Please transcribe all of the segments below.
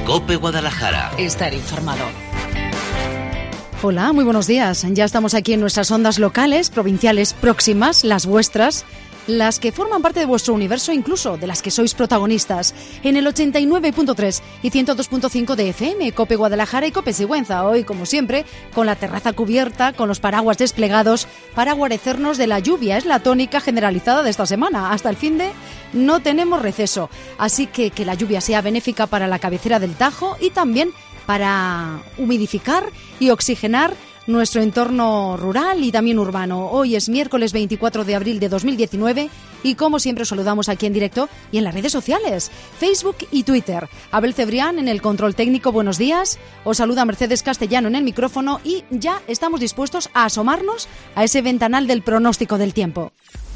COPE Guadalajara. Estar informado. Hola, muy buenos días. Ya estamos aquí en nuestras ondas locales, provinciales próximas, las vuestras, las que forman parte de vuestro universo, incluso de las que sois protagonistas, en el 89.3 y 102.5 de FM, COPE Guadalajara y COPE Sigüenza. Hoy, como siempre, con la terraza cubierta, con los paraguas desplegados para guarecernos de la lluvia. Es la tónica generalizada de esta semana. Hasta el finde no tenemos receso. Así que la lluvia sea benéfica para la cabecera del Tajo y también para humidificar y oxigenar nuestro entorno rural y también urbano. Hoy es miércoles 24 de abril de 2019 y como siempre saludamos aquí en directo y en las redes sociales, Facebook y Twitter. Abel Cebrián en el control técnico, buenos días. Os saluda Mercedes Castellano en el micrófono y ya estamos dispuestos a asomarnos a ese ventanal del pronóstico del tiempo.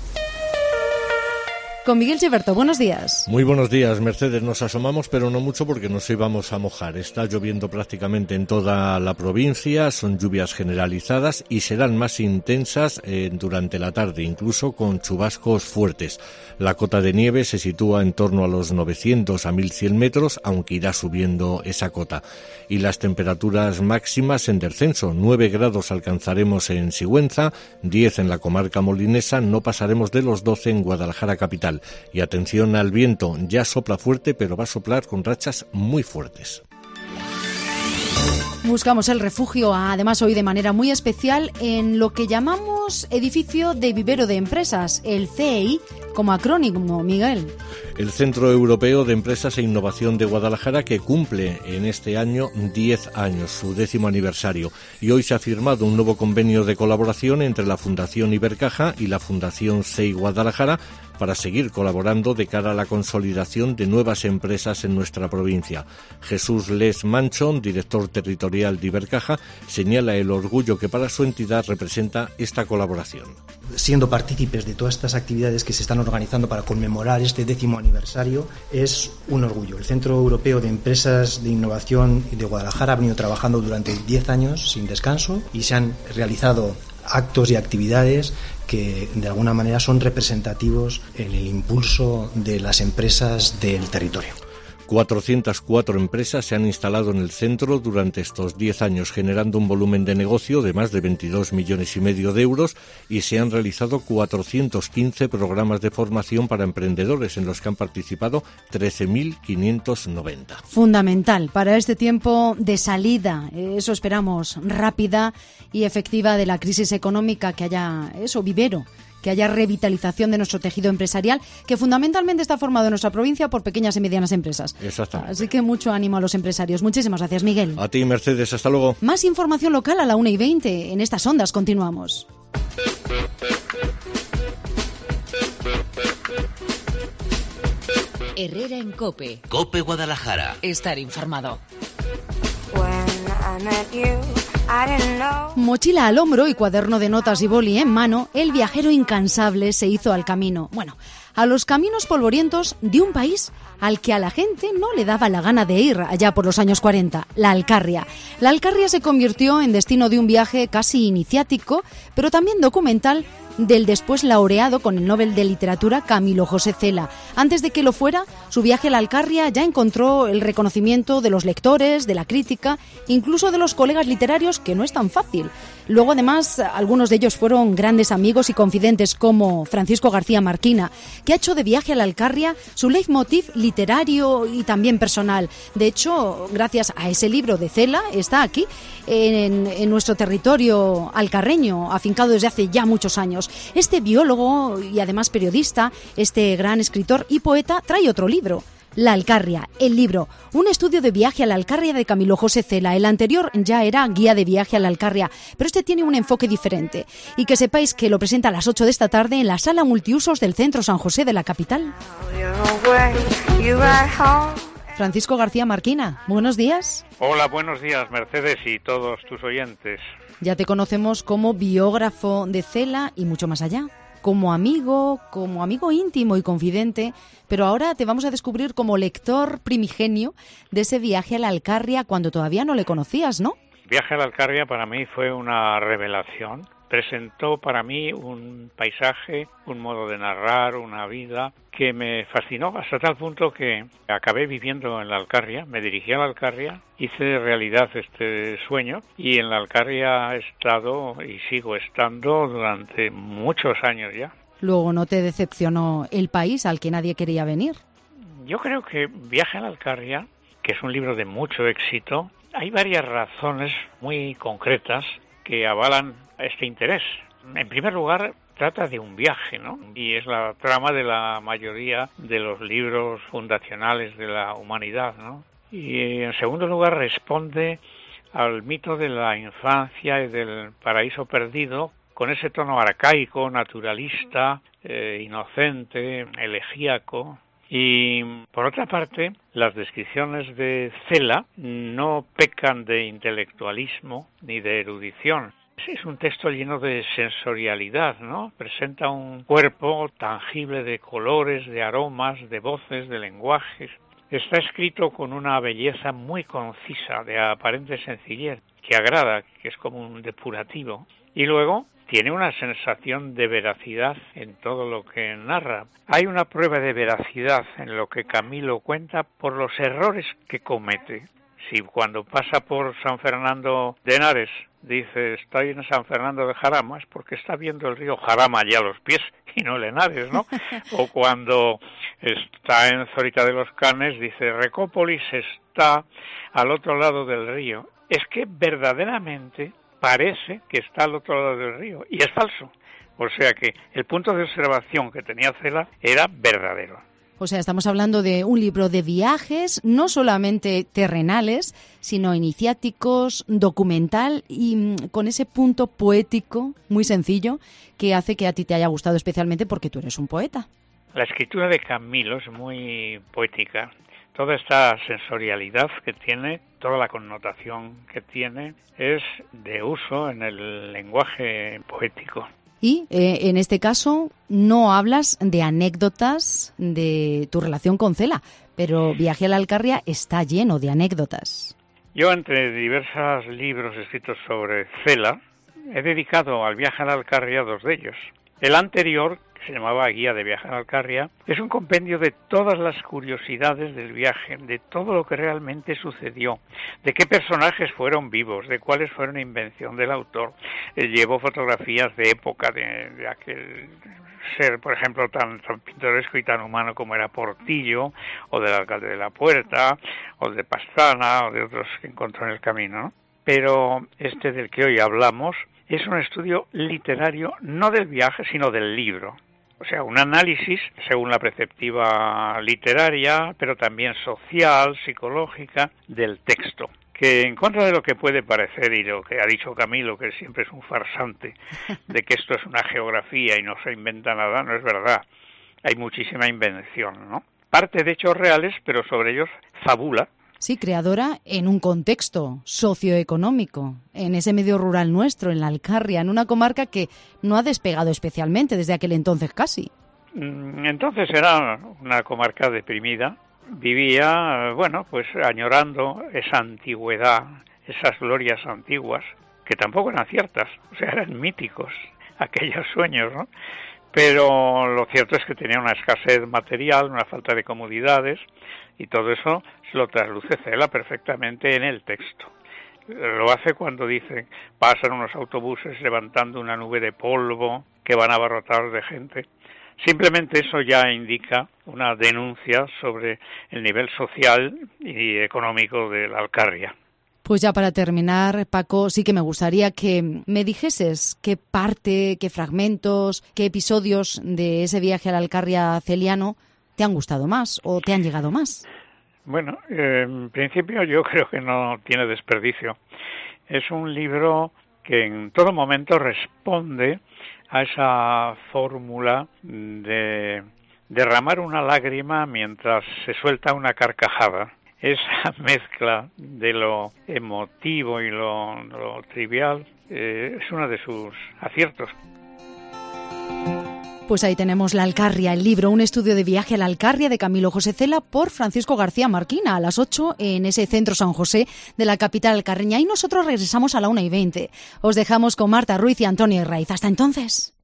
Con Miguel Chiverto, buenos días. Muy buenos días, Mercedes. Nos asomamos, pero no mucho porque nos íbamos a mojar. Está lloviendo prácticamente en toda la provincia, son lluvias generalizadas y serán más intensas durante la tarde, incluso con chubascos fuertes. La cota de nieve se sitúa en torno a los 900 a 1100 metros, aunque irá subiendo esa cota. Y las temperaturas máximas en descenso, 9 grados alcanzaremos en Sigüenza, 10 en la comarca molinesa, no pasaremos de los 12 en Guadalajara capital. Y atención al viento, ya sopla fuerte, pero va a soplar con rachas muy fuertes. Buscamos el refugio, además hoy de manera muy especial, en lo que llamamos edificio de vivero de empresas, el CEI, como acrónimo, Miguel. El Centro Europeo de Empresas e Innovación de Guadalajara, que cumple en este año 10 años, su 10º aniversario. Y hoy se ha firmado un nuevo convenio de colaboración entre la Fundación Ibercaja y la Fundación CEI Guadalajara para seguir colaborando de cara a la consolidación de nuevas empresas en nuestra provincia. Jesús Les Manchón, director territorial de Ibercaja, señala el orgullo que para su entidad representa esta colaboración. Siendo partícipes de todas estas actividades que se están organizando para conmemorar este 10º aniversario, es un orgullo. El Centro Europeo de Empresas de Innovación de Guadalajara ha venido trabajando durante 10 años sin descanso y se han realizado actos y actividades que de alguna manera son representativos en el impulso de las empresas del territorio. 404 empresas se han instalado en el centro durante estos 10 años, generando un volumen de negocio de más de 22,5 millones de euros y se han realizado 415 programas de formación para emprendedores en los que han participado 13.590. Fundamental para este tiempo de salida, eso esperamos, rápida y efectiva de la crisis económica, que haya eso, vivero, que haya revitalización de nuestro tejido empresarial, que fundamentalmente está formado en nuestra provincia por pequeñas y medianas empresas. Exactamente. Así que mucho ánimo a los empresarios. Muchísimas gracias, Miguel. A ti, Mercedes, hasta luego. Más información local a la 1:20. En estas ondas continuamos. Herrera en COPE. COPE Guadalajara. Estar informado. Mochila al hombro y cuaderno de notas y boli en mano, el viajero incansable se hizo al camino. Bueno, a los caminos polvorientos de un país al que a la gente no le daba la gana de ir allá por los años 40, la Alcarria. La Alcarria se convirtió en destino de un viaje casi iniciático, pero también documental, del después laureado con el Nobel de Literatura Camilo José Cela. Antes de que lo fuera, su viaje a la Alcarria ya encontró el reconocimiento de los lectores, de la crítica, incluso de los colegas literarios, que no es tan fácil. Luego, además, algunos de ellos fueron grandes amigos y confidentes, como Francisco García Marquina, que ha hecho de Viaje a la Alcarria su leitmotiv literario y también personal. De hecho, gracias a ese libro de Cela, está aquí, en nuestro territorio alcarreño, afincado desde hace ya muchos años. Este biólogo y además periodista, este gran escritor y poeta, trae otro libro, La Alcarria, el libro, un estudio de viaje a la Alcarria de Camilo José Cela. El anterior ya era Guía de viaje a la Alcarria, pero este tiene un enfoque diferente. Y que sepáis que lo presenta a las 8 de esta tarde en la sala multiusos del Centro San José de la capital. Francisco García Marquina, buenos días. Hola, buenos días, Mercedes y todos tus oyentes. Ya te conocemos como biógrafo de Cela y mucho más allá, como amigo íntimo y confidente, pero ahora te vamos a descubrir como lector primigenio de ese viaje a la Alcarria cuando todavía no le conocías, ¿no? Viaje a la Alcarria para mí fue una revelación. presentó para mí un paisaje, un modo de narrar, una vida que me fascinó hasta tal punto que acabé viviendo en la Alcarria, me dirigí a la Alcarria, hice realidad este sueño y en la Alcarria he estado y sigo estando durante muchos años ya. Luego, ¿no te decepcionó el país al que nadie quería venir? Yo creo que Viaje a la Alcarria, que es un libro de mucho éxito, hay varias razones muy concretas que avalan este interés. En primer lugar, trata de un viaje, ¿no? Y es la trama de la mayoría de los libros fundacionales de la humanidad, ¿no? Y en segundo lugar, responde al mito de la infancia y del paraíso perdido, con ese tono arcaico, naturalista, inocente, elegíaco. Y por otra parte, las descripciones de Cela no pecan de intelectualismo ni de erudición. Es un texto lleno de sensorialidad, ¿no? Presenta un cuerpo tangible de colores, de aromas, de voces, de lenguajes. Está escrito con una belleza muy concisa, de aparente sencillez, que agrada, que es como un depurativo. Y luego tiene una sensación de veracidad en todo lo que narra. Hay una prueba de veracidad en lo que Camilo cuenta por los errores que comete. Si cuando pasa por San Fernando de Henares dice estoy en San Fernando de Jarama, es porque está viendo el río Jarama allá a los pies y no el Henares, ¿no? O cuando está en Zorita de los Canes dice Recópolis está al otro lado del río. Es que verdaderamente parece que está al otro lado del río y es falso. O sea que el punto de observación que tenía Cela era verdadero. O sea, estamos hablando de un libro de viajes, no solamente terrenales, sino iniciáticos, documental y con ese punto poético muy sencillo que hace que a ti te haya gustado especialmente porque tú eres un poeta. La escritura de Camilo es muy poética. Toda esta sensorialidad que tiene, toda la connotación que tiene, es de uso en el lenguaje poético. Y en este caso no hablas de anécdotas de tu relación con Cela, pero Viaje a la Alcarria está lleno de anécdotas. Yo, entre diversos libros escritos sobre Cela, he dedicado al Viaje a la Alcarria 2 de ellos. El anterior, que se llamaba Guía de Viaje a la Alcarria, es un compendio de todas las curiosidades del viaje, de todo lo que realmente sucedió, de qué personajes fueron vivos, de cuáles fueron invención del autor. Llevo fotografías de época de aquel ser, por ejemplo, tan pintoresco y tan humano como era Portillo, o del alcalde de la Puerta, o de Pastrana, o de otros que encontró en el camino, ¿no? Pero este del que hoy hablamos es un estudio literario, no del viaje, sino del libro. O sea, un análisis según la perspectiva literaria, pero también social, psicológica, del texto. Que en contra de lo que puede parecer y lo que ha dicho Camilo, que siempre es un farsante, de que esto es una geografía y no se inventa nada, no es verdad. Hay muchísima invención, ¿no? Parte de hechos reales, pero sobre ellos fabula. Sí, creadora en un contexto socioeconómico, en ese medio rural nuestro, en la Alcarria, en una comarca que no ha despegado especialmente desde aquel entonces casi. Entonces era una comarca deprimida, vivía, bueno, pues añorando esa antigüedad, esas glorias antiguas, que tampoco eran ciertas, o sea, eran míticos, aquellos sueños, ¿no? Pero lo cierto es que tenía una escasez material, una falta de comodidades, y todo eso se lo trasluce Cela perfectamente en el texto. Lo hace cuando dice, pasan unos autobuses levantando una nube de polvo que van abarrotados de gente. Simplemente eso ya indica una denuncia sobre el nivel social y económico de la Alcarria. Pues ya para terminar, Paco, sí que me gustaría que me dijeses qué parte, qué fragmentos, qué episodios de ese viaje a la Alcarria celiano te han gustado más o te han llegado más. Bueno, en principio yo creo que no tiene desperdicio. Es un libro que en todo momento responde a esa fórmula de derramar una lágrima mientras se suelta una carcajada. Esa mezcla de lo emotivo y lo trivial es uno de sus aciertos. Pues ahí tenemos La Alcarria, el libro, un estudio de viaje a la Alcarria de Camilo José Cela por Francisco García Marquina a las 8 en ese centro San José de la capital alcarreña. Y nosotros regresamos a la 1:20. Os dejamos con Marta Ruiz y Antonio Herraiz. Hasta entonces.